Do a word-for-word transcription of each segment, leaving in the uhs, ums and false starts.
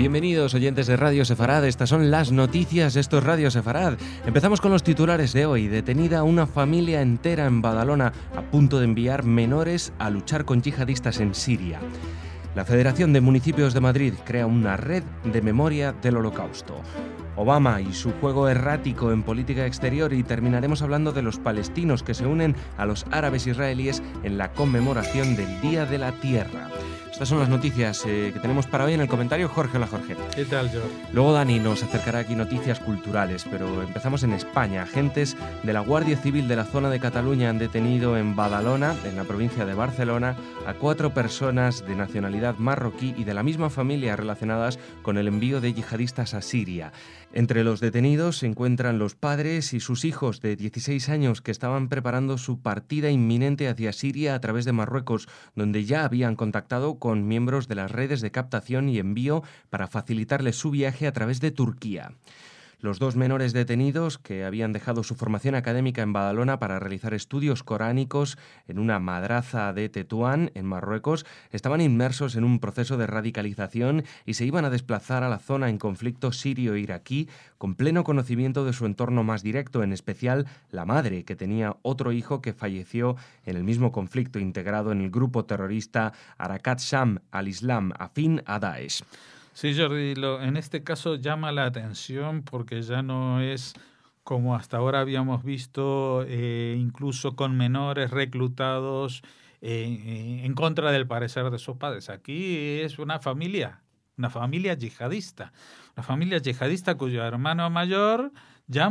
Bienvenidos oyentes de Radio Sefarad, estas son las noticias, esto es Radio Sefarad. Empezamos con los titulares de hoy. Detenida una familia entera en Badalona a punto de enviar menores a luchar con yihadistas en Siria. La Federación de Municipios de Madrid crea una red de memoria del Holocausto. Obama y su juego errático en política exterior, y terminaremos hablando de los palestinos que se unen a los árabes israelíes en la conmemoración del Día de la Tierra. Estas son las noticias eh, que tenemos para hoy en el comentario. Jorge, hola Jorge. ¿Qué tal, George? Luego Dani nos acercará aquí noticias culturales, pero empezamos en España. Agentes de la Guardia Civil de la zona de Cataluña han detenido en Badalona, en la provincia de Barcelona, a cuatro personas de nacionalidad marroquí y de la misma familia relacionadas con el envío de yihadistas a Siria. Entre los detenidos se encuentran los padres y sus hijos de dieciséis años que estaban preparando su partida inminente hacia Siria a través de Marruecos, donde ya habían contactado con miembros de las redes de captación y envío para facilitarles su viaje a través de Turquía. Los dos menores detenidos, que habían dejado su formación académica en Badalona para realizar estudios coránicos en una madraza de Tetuán, en Marruecos, estaban inmersos en un proceso de radicalización y se iban a desplazar a la zona en conflicto sirio-iraquí con pleno conocimiento de su entorno más directo, en especial la madre, que tenía otro hijo que falleció en el mismo conflicto, integrado en el grupo terrorista Harakat Sham al-Islam, afín a Daesh. Sí, Jordi, lo, en este caso llama la atención porque ya no es como hasta ahora habíamos visto, eh, incluso con menores reclutados eh, en contra del parecer de sus padres. Aquí es una familia, una familia yihadista, una familia yihadista cuyo hermano mayor ya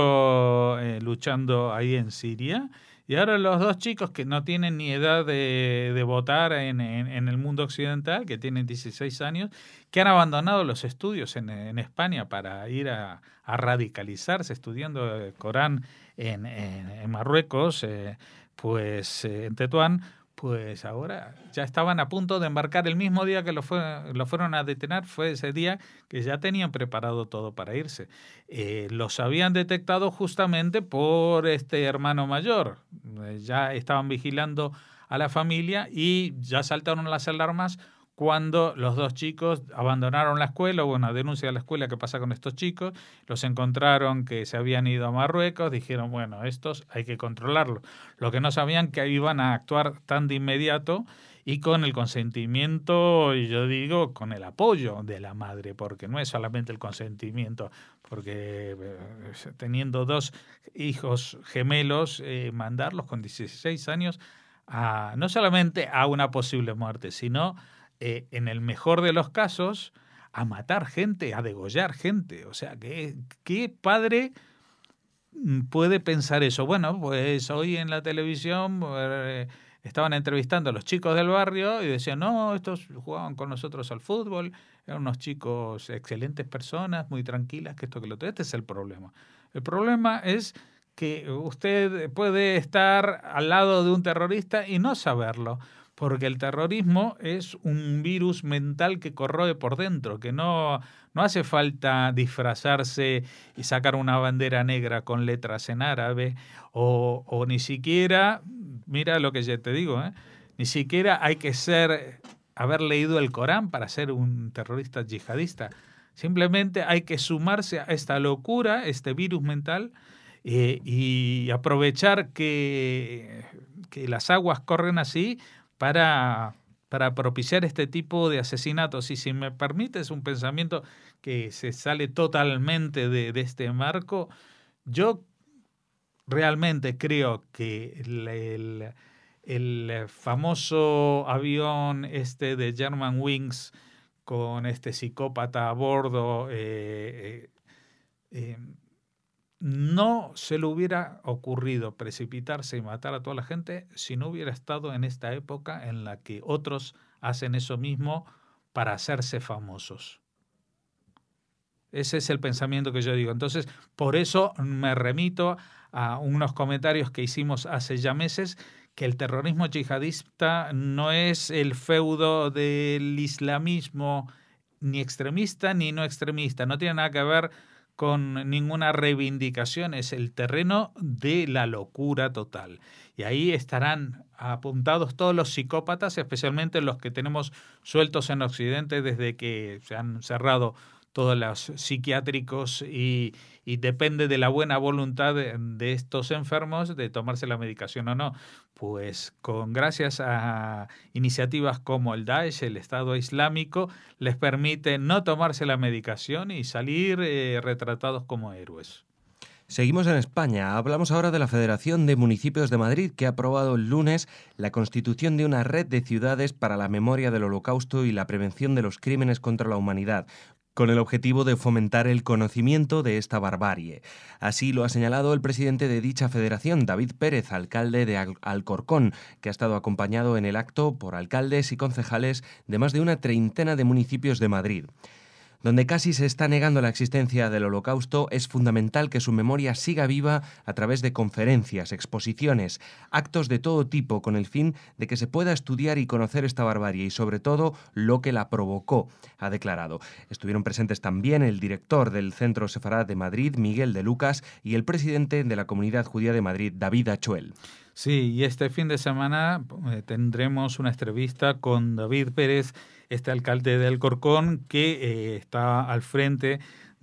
murió eh, luchando ahí en Siria. Y ahora los dos chicos que no tienen ni edad de, de votar en, en, en el mundo occidental, que tienen dieciséis años, que han abandonado los estudios en, en España para ir a, a radicalizarse estudiando el Corán en, en, en Marruecos, eh, pues eh, en Tetuán, pues ahora ya estaban a punto de embarcar el mismo día que lo, fue, lo fueron a detener. Fue ese día que ya tenían preparado todo para irse. Eh, los habían detectado justamente por este hermano mayor. Eh, ya estaban vigilando a la familia y ya saltaron las alarmas cuando los dos chicos abandonaron la escuela. Hubo una denuncia de la escuela, ¿qué pasa con estos chicos? Los encontraron que se habían ido a Marruecos, dijeron, bueno, estos hay que controlarlos. Lo que no sabían que iban a actuar tan de inmediato y con el consentimiento, y yo digo, con el apoyo de la madre, porque no es solamente el consentimiento, porque eh, teniendo dos hijos gemelos, eh, mandarlos con dieciséis años a, no solamente a una posible muerte, sino Eh, en el mejor de los casos, a matar gente, a degollar gente. O sea, ¿qué, qué padre puede pensar eso? Bueno, pues hoy en la televisión eh, estaban entrevistando a los chicos del barrio y decían, no, estos jugaban con nosotros al fútbol, eran unos chicos excelentes personas, muy tranquilas, que esto, que lo otro. Este es el problema. El problema es que usted puede estar al lado de un terrorista y no saberlo. Porque el terrorismo es un virus mental que corroe por dentro, que no, no hace falta disfrazarse y sacar una bandera negra con letras en árabe, o, o ni siquiera, mira lo que ya te digo, ¿eh? Ni siquiera hay que ser, haber leído el Corán para ser un terrorista yihadista. Simplemente hay que sumarse a esta locura, este virus mental, eh, y aprovechar que, que las aguas corren así, para, para propiciar este tipo de asesinatos. Y si me permites un pensamiento que se sale totalmente de, de este marco, yo realmente creo que el, el, el famoso avión este de Germanwings con este psicópata a bordo, eh, eh, eh, no se le hubiera ocurrido precipitarse y matar a toda la gente si no hubiera estado en esta época en la que otros hacen eso mismo para hacerse famosos. Ese es el pensamiento que yo digo. Entonces, por eso me remito a unos comentarios que hicimos hace ya meses, que el terrorismo yihadista no es el feudo del islamismo ni extremista ni no extremista. No tiene nada que ver con ninguna reivindicación, es el terreno de la locura total. Y ahí estarán apuntados todos los psicópatas, especialmente los que tenemos sueltos en Occidente desde que se han cerrado todos los psiquiátricos y, y depende de la buena voluntad de, de estos enfermos de tomarse la medicación o no. Pues con gracias a iniciativas como el Daesh, el Estado Islámico, les permite no tomarse la medicación y salir eh, retratados como héroes. Seguimos en España. Hablamos ahora de la Federación de Municipios de Madrid, que ha aprobado el lunes la constitución de una red de ciudades para la memoria del Holocausto y la prevención de los crímenes contra la humanidad, con el objetivo de fomentar el conocimiento de esta barbarie. Así lo ha señalado el presidente de dicha federación, David Pérez, alcalde de Al- Alcorcón, que ha estado acompañado en el acto por alcaldes y concejales de más de una treintena de municipios de Madrid. Donde casi se está negando la existencia del Holocausto, es fundamental que su memoria siga viva a través de conferencias, exposiciones, actos de todo tipo, con el fin de que se pueda estudiar y conocer esta barbarie y, sobre todo, lo que la provocó, ha declarado. Estuvieron presentes también el director del Centro Sefarad de Madrid, Miguel de Lucas, y el presidente de la Comunidad Judía de Madrid, David Achuel. Sí, y este fin de semana eh, tendremos una entrevista con David Pérez, este alcalde de Alcorcón, que eh, está al frente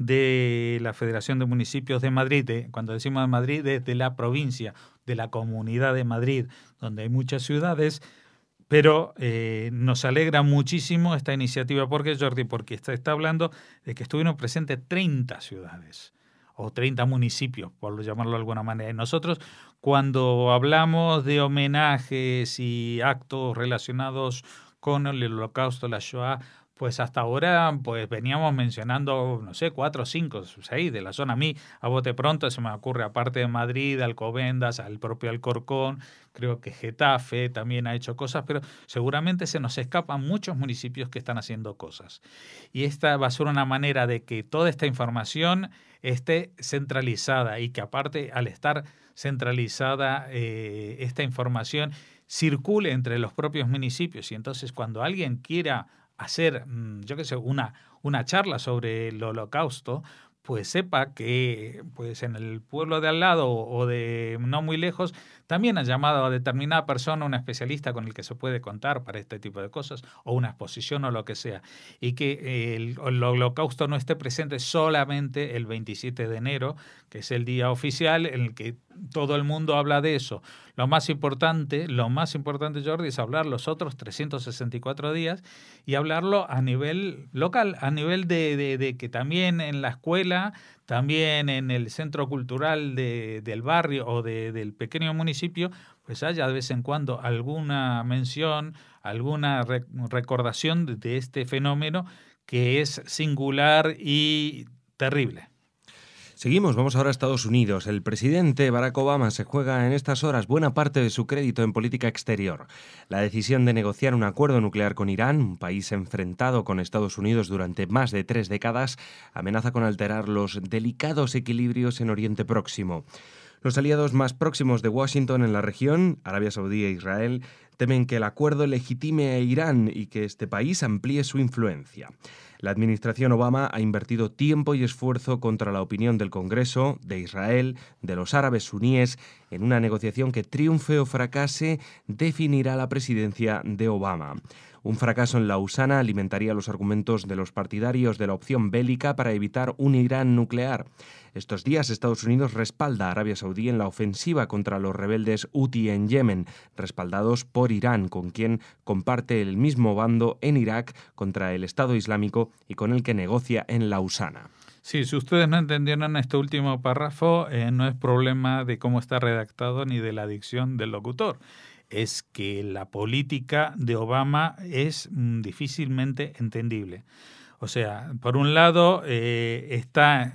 de la Federación de Municipios de Madrid. De, cuando decimos de Madrid, de, de la provincia, de la Comunidad de Madrid, donde hay muchas ciudades. Pero eh, nos alegra muchísimo esta iniciativa. ¿Por qué, Jordi? Porque está, está hablando de que estuvieron presentes treinta ciudades o treinta municipios, por llamarlo de alguna manera. Y nosotros, cuando hablamos de homenajes y actos relacionados con el Holocausto, la Shoah, pues hasta ahora pues veníamos mencionando, no sé, cuatro, cinco, seis de la zona. A mí, a bote pronto, se me ocurre, aparte de Madrid, Alcobendas, al propio Alcorcón, creo que Getafe también ha hecho cosas, pero seguramente se nos escapan muchos municipios que están haciendo cosas. Y esta va a ser una manera de que toda esta información esté centralizada y que aparte, al estar centralizada eh, esta información, circule entre los propios municipios. Y entonces cuando alguien quiera hacer, yo qué sé, una, una charla sobre el Holocausto, pues sepa que pues en el pueblo de al lado o de no muy lejos también han llamado a determinada persona, un especialista con el que se puede contar para este tipo de cosas, o una exposición o lo que sea, y que el, el Holocausto no esté presente solamente el veintisiete de enero, que es el día oficial en el que todo el mundo habla de eso. Lo más importante, lo más importante, Jordi, es hablar los otros trescientos sesenta y cuatro días y hablarlo a nivel local, a nivel de, de, de que también en la escuela, también en el centro cultural de, del barrio o de, del pequeño municipio, pues haya de vez en cuando alguna mención, alguna re, recordación de, de este fenómeno que es singular y terrible. Seguimos, vamos ahora a Estados Unidos. El presidente Barack Obama se juega en estas horas buena parte de su crédito en política exterior. La decisión de negociar un acuerdo nuclear con Irán, un país enfrentado con Estados Unidos durante más de tres décadas, amenaza con alterar los delicados equilibrios en Oriente Próximo. Los aliados más próximos de Washington en la región, Arabia Saudí e Israel, temen que el acuerdo legitime a Irán y que este país amplíe su influencia. La administración Obama ha invertido tiempo y esfuerzo contra la opinión del Congreso, de Israel, de los árabes suníes, en una negociación que triunfe o fracase definirá la presidencia de Obama. Un fracaso en Lausana alimentaría los argumentos de los partidarios de la opción bélica para evitar un Irán nuclear. Estos días Estados Unidos respalda a Arabia Saudí en la ofensiva contra los rebeldes Huti en Yemen, respaldados por Irán, con quien comparte el mismo bando en Irak contra el Estado Islámico y con el que negocia en Lausana. Sí, si ustedes no entendieron este último párrafo, eh, no es problema de cómo está redactado ni de la dicción del locutor. Es que la política de Obama es mm, difícilmente entendible. O sea, por un lado eh, está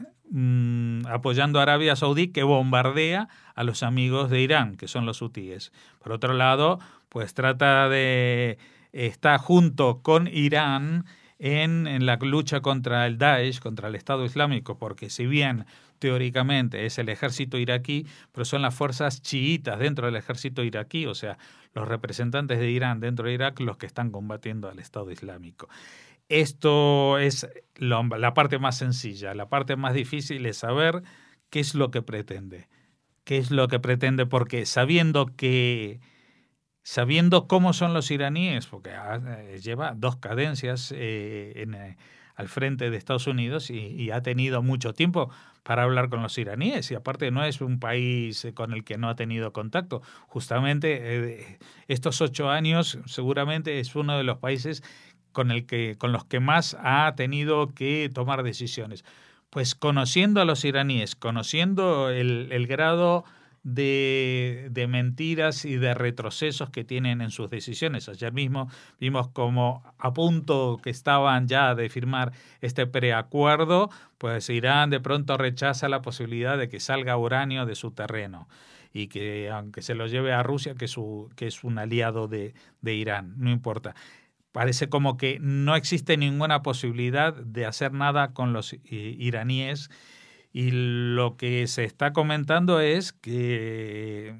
mm, apoyando a Arabia Saudí, que bombardea a los amigos de Irán, que son los hutíes. Por otro lado, pues trata de estar junto con Irán en, en la lucha contra el Daesh, contra el Estado Islámico, porque si bien teóricamente es el ejército iraquí, pero son las fuerzas chiitas dentro del ejército iraquí, o sea, los representantes de Irán dentro de Irak los que están combatiendo al Estado Islámico. esto es lo, la parte más sencilla. La parte más difícil es saber qué es lo que pretende. ¿Qué es lo que pretende? Porque sabiendo que sabiendo cómo son los iraníes, porque eh, lleva dos cadencias eh, en, eh, al frente de Estados Unidos y, y ha tenido mucho tiempo para hablar con los iraníes, y aparte no es un país con el que no ha tenido contacto. Justamente eh, estos ocho años seguramente es uno de los países con, el que, con los que más ha tenido que tomar decisiones. Pues conociendo a los iraníes, conociendo el, el grado de, de mentiras y de retrocesos que tienen en sus decisiones. Ayer mismo vimos como a punto que estaban ya de firmar este preacuerdo, pues Irán de pronto rechaza la posibilidad de que salga uranio de su terreno y que aunque se lo lleve a Rusia, que es, su, que es un aliado de, de Irán, no importa. Parece como que no existe ninguna posibilidad de hacer nada con los iraníes, y lo que se está comentando es que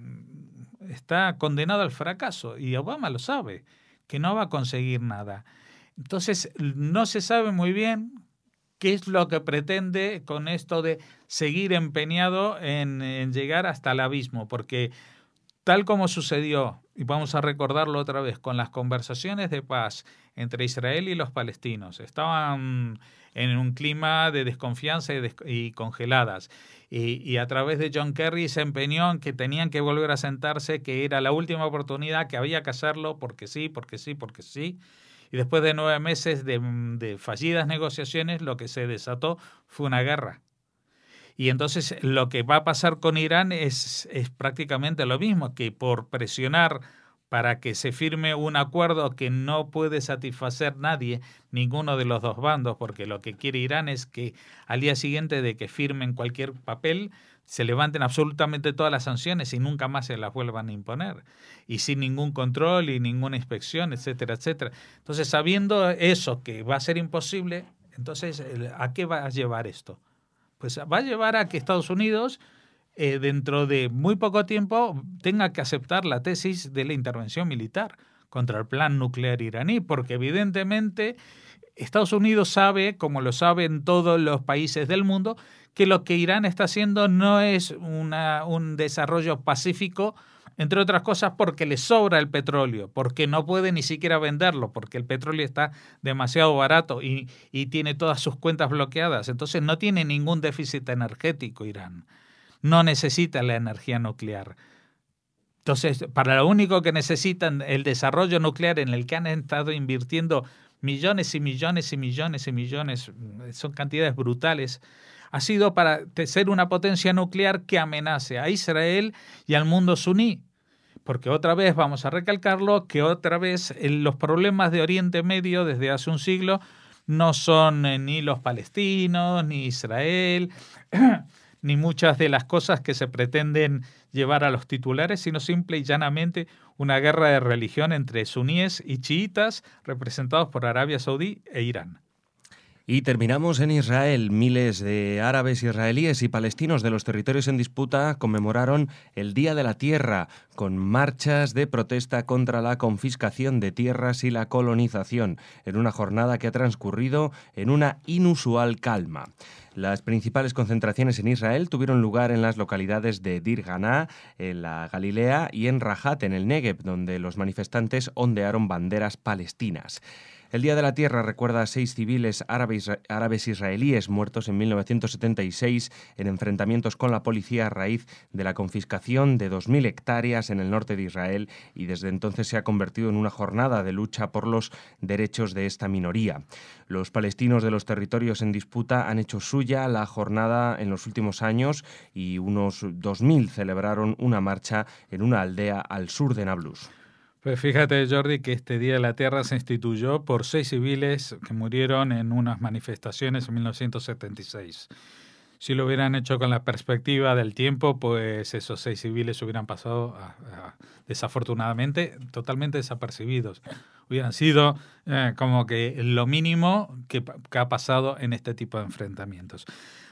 está condenado al fracaso y Obama lo sabe, que no va a conseguir nada. Entonces no se sabe muy bien qué es lo que pretende con esto de seguir empeñado en, en llegar hasta el abismo, porque tal como sucedió, y vamos a recordarlo otra vez, con las conversaciones de paz entre Israel y los palestinos, estaban en un clima de desconfianza y, des y congeladas, y, y a través de John Kerry se empeñó en que tenían que volver a sentarse, que era la última oportunidad, que había que hacerlo, porque sí, porque sí, porque sí, y después de nueve meses de, de fallidas negociaciones, lo que se desató fue una guerra. Y entonces lo que va a pasar con Irán es, es prácticamente lo mismo, que por presionar para que se firme un acuerdo que no puede satisfacer nadie, ninguno de los dos bandos, porque lo que quiere Irán es que al día siguiente de que firmen cualquier papel se levanten absolutamente todas las sanciones y nunca más se las vuelvan a imponer, y sin ningún control y ninguna inspección, etcétera, etcétera. Entonces, sabiendo eso, que va a ser imposible, entonces, ¿a qué va a llevar esto? Pues va a llevar a que Estados Unidos, eh, dentro de muy poco tiempo, tenga que aceptar la tesis de la intervención militar contra el plan nuclear iraní, porque evidentemente Estados Unidos sabe, como lo saben todos los países del mundo, que lo que Irán está haciendo no es una, un desarrollo pacífico, entre otras cosas porque le sobra el petróleo, porque no puede ni siquiera venderlo, porque el petróleo está demasiado barato y, y tiene todas sus cuentas bloqueadas. Entonces no tiene ningún déficit energético Irán. No necesita la energía nuclear. Entonces, para lo único que necesitan, el desarrollo nuclear en el que han estado invirtiendo millones y millones y millones y millones, son cantidades brutales, ha sido para ser una potencia nuclear que amenace a Israel y al mundo suní. Porque otra vez, vamos a recalcarlo, que otra vez los problemas de Oriente Medio desde hace un siglo no son ni los palestinos, ni Israel, ni muchas de las cosas que se pretenden llevar a los titulares, sino simple y llanamente una guerra de religión entre suníes y chiitas representados por Arabia Saudí e Irán. Y terminamos en Israel. Miles de árabes israelíes y palestinos de los territorios en disputa conmemoraron el Día de la Tierra con marchas de protesta contra la confiscación de tierras y la colonización, en una jornada que ha transcurrido en una inusual calma. Las principales concentraciones en Israel tuvieron lugar en las localidades de Dir Ganá, en la Galilea, y en Rajat, en el Negev, donde los manifestantes ondearon banderas palestinas. El Día de la Tierra recuerda a seis civiles árabes, árabes israelíes muertos en mil novecientos setenta y seis en enfrentamientos con la policía a raíz de la confiscación de dos mil hectáreas en el norte de Israel, y desde entonces se ha convertido en una jornada de lucha por los derechos de esta minoría. Los palestinos de los territorios en disputa han hecho suya la jornada en los últimos años y unos dos mil celebraron una marcha en una aldea al sur de Nablus. Pues fíjate, Jordi, que este Día de la Tierra se instituyó por seis civiles que murieron en unas manifestaciones en mil novecientos setenta y seis. Si lo hubieran hecho con la perspectiva del tiempo, pues esos seis civiles hubieran pasado, a, a, desafortunadamente, totalmente desapercibidos. Hubieran sido eh, como que lo mínimo que, que ha pasado en este tipo de enfrentamientos.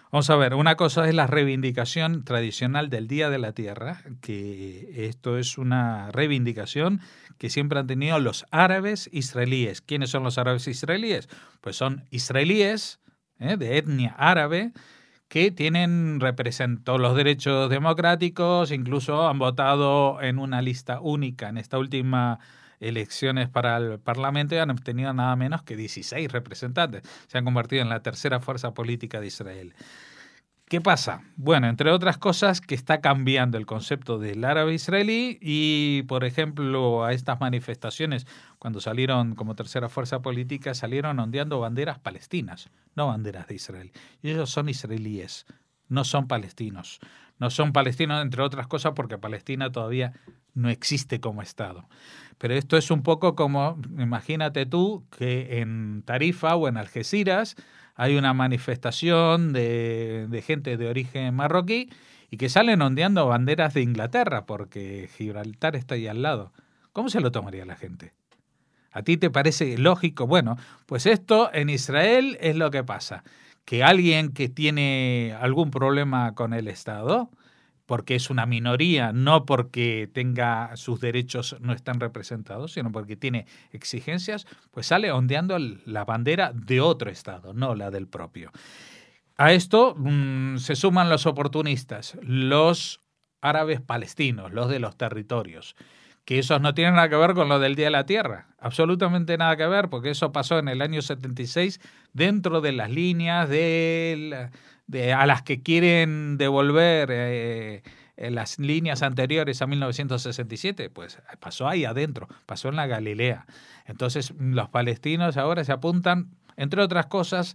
Vamos a ver, una cosa es la reivindicación tradicional del Día de la Tierra, que esto es una reivindicación que siempre han tenido los árabes israelíes. ¿Quiénes son los árabes israelíes? Pues son israelíes, ¿eh?, de etnia árabe, que tienen representó los derechos democráticos, incluso han votado en una lista única en esta última elecciones para el Parlamento y han obtenido nada menos que dieciséis representantes. Se han convertido en la tercera fuerza política de Israel. ¿Qué pasa? Bueno, entre otras cosas, que está cambiando el concepto del árabe israelí y, por ejemplo, a estas manifestaciones, cuando salieron como tercera fuerza política, salieron ondeando banderas palestinas, no banderas de Israel. Y ellos son israelíes, no son palestinos. No son palestinos, entre otras cosas, porque Palestina todavía no existe como Estado. Pero esto es un poco como, imagínate tú, que en Tarifa o en Algeciras hay una manifestación de, de gente de origen marroquí y que salen ondeando banderas de Inglaterra porque Gibraltar está ahí al lado. ¿Cómo se lo tomaría la gente? ¿A ti te parece lógico? Bueno, pues esto en Israel es lo que pasa. Que alguien que tiene algún problema con el Estado, porque es una minoría, no porque tenga sus derechos no están representados, sino porque tiene exigencias, pues sale ondeando la bandera de otro Estado, no la del propio. A esto mmm, se suman los oportunistas, los árabes palestinos, los de los territorios, que esos no tienen nada que ver con lo del Día de la Tierra, absolutamente nada que ver, porque eso pasó en el año setenta y seis dentro de las líneas de, la, de a las que quieren devolver eh, las líneas anteriores a mil novecientos sesenta y siete, pues pasó ahí adentro, pasó en la Galilea. Entonces los palestinos ahora se apuntan, entre otras cosas,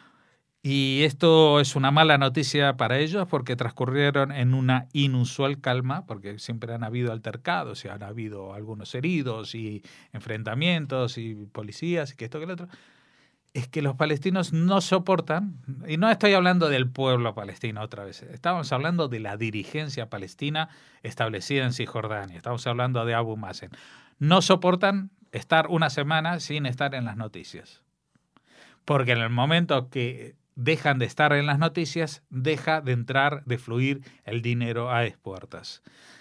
y esto es una mala noticia para ellos porque transcurrieron en una inusual calma, porque siempre han habido altercados y han habido algunos heridos y enfrentamientos y policías y que esto que lo otro. Es que los palestinos no soportan, y no estoy hablando del pueblo palestino otra vez, estamos hablando de la dirigencia palestina establecida en Cisjordania, estamos hablando de Abu Mazen. No soportan estar una semana sin estar en las noticias, porque en el momento que dejan de estar en las noticias, deja de entrar, de fluir el dinero a expuertas.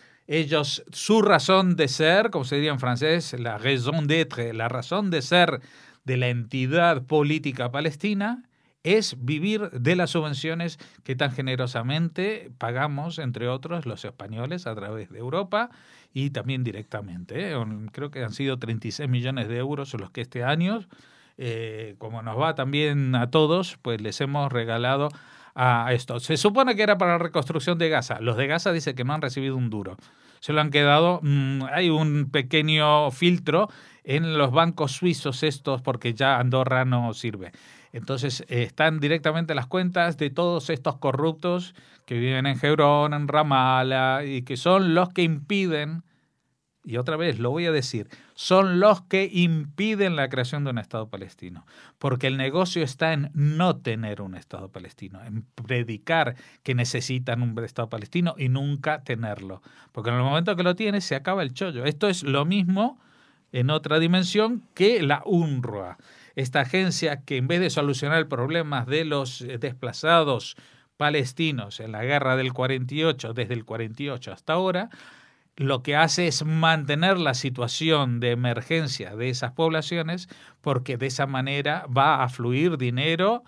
Ellos, su razón de ser, como se diría en francés, la raison d'être, la razón de ser de la entidad política palestina, es vivir de las subvenciones que tan generosamente pagamos, entre otros, los españoles a través de Europa y también directamente. ¿eh? Creo que han sido treinta y seis millones de euros los que este año, Eh, como nos va también a todos, pues les hemos regalado a esto. Se supone que era para la reconstrucción de Gaza. Los de Gaza dicen que no han recibido un duro. Se lo han quedado. Mmm, hay un pequeño filtro en los bancos suizos estos porque ya Andorra no sirve. Entonces eh, están directamente las cuentas de todos estos corruptos que viven en Hebrón, en Ramallah y que son los que impiden. Y otra vez, lo voy a decir, son los que impiden la creación de un Estado palestino, porque el negocio está en no tener un Estado palestino, en predicar que necesitan un Estado palestino y nunca tenerlo, porque en el momento que lo tienes se acaba el chollo. Esto es lo mismo en otra dimensión que la UNRWA, esta agencia que en vez de solucionar el problema de los desplazados palestinos en la guerra del cuarenta y ocho, desde el cuarenta y ocho hasta ahora, lo que hace es mantener la situación de emergencia de esas poblaciones porque de esa manera va a fluir dinero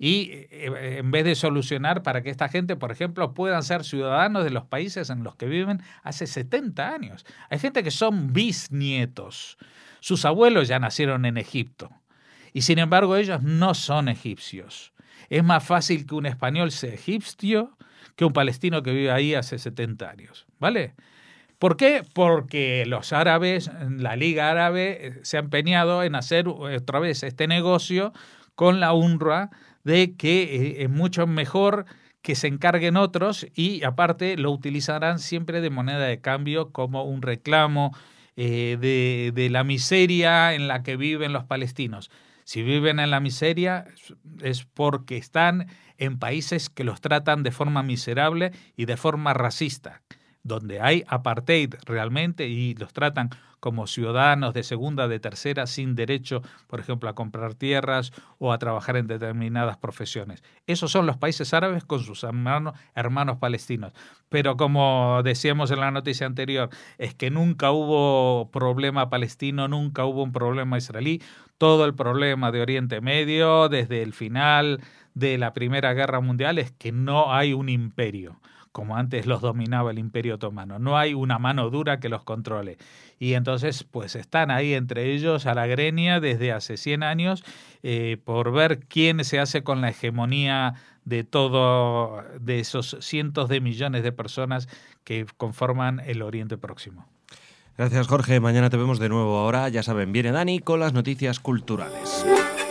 y en vez de solucionar para que esta gente, por ejemplo, puedan ser ciudadanos de los países en los que viven hace setenta años. Hay gente que son bisnietos. Sus abuelos ya nacieron en Egipto y sin embargo ellos no son egipcios. Es más fácil que un español sea egipcio que un palestino que vive ahí hace setenta años, ¿vale? ¿Por qué? Porque los árabes, la Liga Árabe, se ha empeñado en hacer otra vez este negocio con la UNRWA de que es mucho mejor que se encarguen otros y aparte lo utilizarán siempre de moneda de cambio como un reclamo eh, de, de la miseria en la que viven los palestinos. Si viven en la miseria es porque están en países que los tratan de forma miserable y de forma racista. donde hay apartheid realmente y los tratan como ciudadanos de segunda, de tercera, sin derecho, por ejemplo, a comprar tierras o a trabajar en determinadas profesiones. Esos son los países árabes con sus hermanos, hermanos palestinos. Pero como decíamos en la noticia anterior, es que nunca hubo problema palestino, nunca hubo un problema israelí. Todo el problema de Oriente Medio, desde el final de la Primera Guerra Mundial, es que no hay un imperio, como antes los dominaba el Imperio Otomano. No hay una mano dura que los controle. Y entonces, pues están ahí entre ellos a la greña desde hace cien años eh, por ver quién se hace con la hegemonía de todo, de esos cientos de millones de personas que conforman el Oriente Próximo. Gracias, Jorge. Mañana te vemos de nuevo. Ahora, ya saben, viene Dani con las noticias culturales.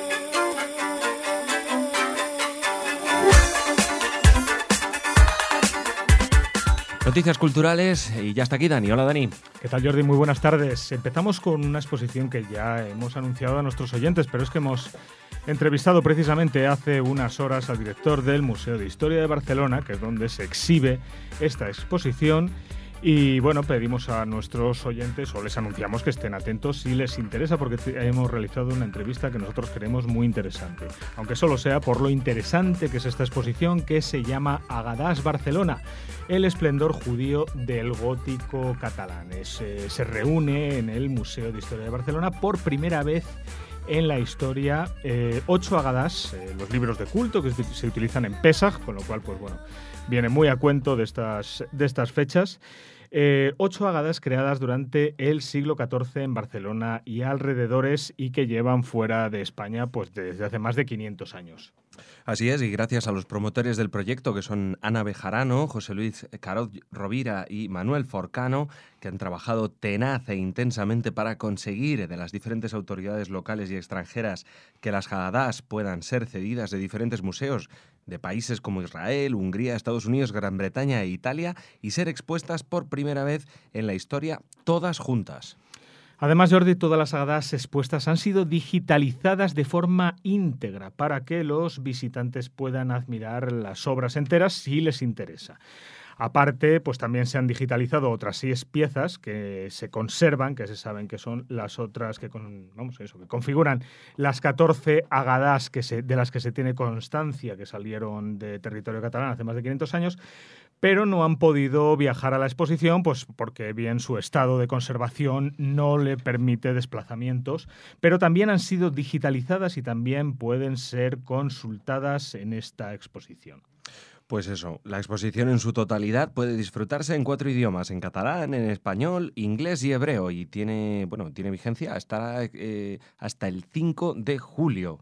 Noticias culturales y ya está aquí Dani. Hola, Dani. ¿Qué tal, Jordi? Muy buenas tardes. Empezamos con una exposición que ya hemos anunciado a nuestros oyentes, pero es que hemos entrevistado precisamente hace unas horas al director del Museo de Historia de Barcelona, que es donde se exhibe esta exposición. Y bueno, pedimos a nuestros oyentes, o les anunciamos que estén atentos si les interesa, porque hemos realizado una entrevista que nosotros creemos muy interesante, aunque solo sea por lo interesante que es esta exposición, que se llama Agadàs Barcelona, el esplendor judío del gótico catalán. Es, eh, se reúne en el Museo de Historia de Barcelona por primera vez en la historia eh, ocho Agadàs, eh, los libros de culto que se utilizan en Pesaj, con lo cual, pues bueno, viene muy a cuento de estas, de estas fechas. Eh, ocho Agadàs creadas durante el siglo catorce en Barcelona y alrededores y que llevan fuera de España pues desde hace más de quinientos años. Así es, y gracias a los promotores del proyecto, que son Ana Bejarano, José Luis Carot Rovira y Manuel Forcano, que han trabajado tenaz e intensamente para conseguir de las diferentes autoridades locales y extranjeras que las Agadàs puedan ser cedidas de diferentes museos de países como Israel, Hungría, Estados Unidos, Gran Bretaña e Italia y ser expuestas por primera vez en la historia todas juntas. Además, Jordi, todas las Agadàs expuestas han sido digitalizadas de forma íntegra para que los visitantes puedan admirar las obras enteras si les interesa. Aparte, pues también se han digitalizado otras seis piezas que se conservan, que se saben que son las otras que, con, vamos, eso, que configuran las catorce Agadàs que se, de las que se tiene constancia que salieron de territorio catalán hace más de quinientos años, pero no han podido viajar a la exposición pues porque bien su estado de conservación no le permite desplazamientos, pero también han sido digitalizadas y también pueden ser consultadas en esta exposición. Pues eso, la exposición en su totalidad puede disfrutarse en cuatro idiomas, en catalán, en español, inglés y hebreo, y tiene, bueno, tiene vigencia hasta, eh, hasta el cinco de julio.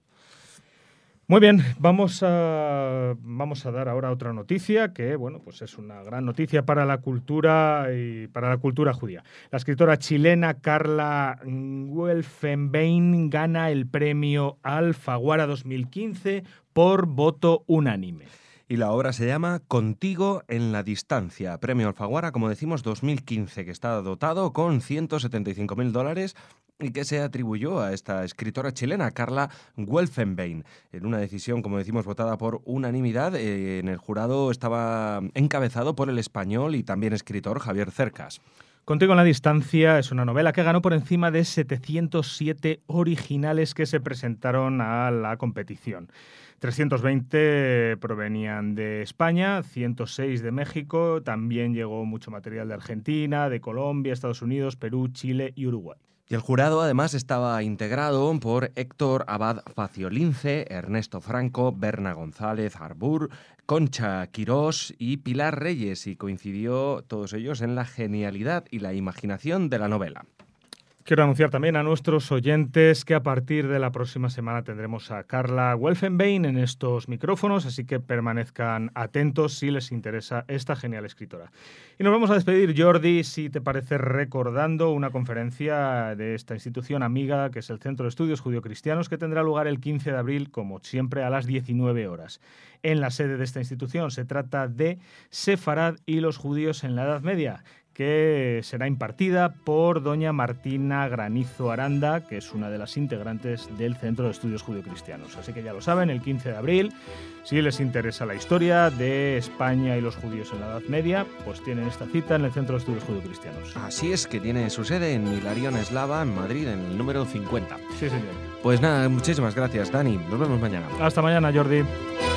Muy bien, vamos a, vamos a dar ahora otra noticia que, bueno, pues es una gran noticia para la cultura y para la cultura judía. La escritora chilena Carla Welfenbein gana el premio Alfaguara dos mil quince por voto unánime. Y la obra se llama Contigo en la distancia, premio Alfaguara, como decimos, dos mil quince, que está dotado con ciento setenta y cinco mil dólares y que se atribuyó a esta escritora chilena, Carla Welfenbein, en una decisión, como decimos, votada por unanimidad. Eh, en el jurado estaba encabezado por el español y también escritor Javier Cercas. Contigo en la distancia es una novela que ganó por encima de setecientos siete originales que se presentaron a la competición. trescientos veinte provenían de España, ciento seis de México, también llegó mucho material de Argentina, de Colombia, Estados Unidos, Perú, Chile y Uruguay. Y el jurado además estaba integrado por Héctor Abad Faciolince, Ernesto Franco, Berna González Arbur, Concha Quirós y Pilar Reyes, y coincidió todos ellos en la genialidad y la imaginación de la novela. Quiero anunciar también a nuestros oyentes que a partir de la próxima semana tendremos a Carla Welfenbein en estos micrófonos, así que permanezcan atentos si les interesa esta genial escritora. Y nos vamos a despedir, Jordi, si te parece, recordando una conferencia de esta institución amiga, que es el Centro de Estudios Judio-Cristianos, que tendrá lugar el quince de abril, como siempre, a las diecinueve horas. En la sede de esta institución se trata de Sefarad y los judíos en la Edad Media, que será impartida por doña Martina Granizo Aranda, que es una de las integrantes del Centro de Estudios Judio-Cristianos. Así que ya lo saben, el quince de abril, si les interesa la historia de España y los judíos en la Edad Media, pues tienen esta cita en el Centro de Estudios Judio-Cristianos. Así es, que tiene su sede en Hilarión Eslava, en Madrid, en el número cincuenta. Sí, señor. Pues nada, muchísimas gracias, Dani. Nos vemos mañana. Hasta mañana, Jordi.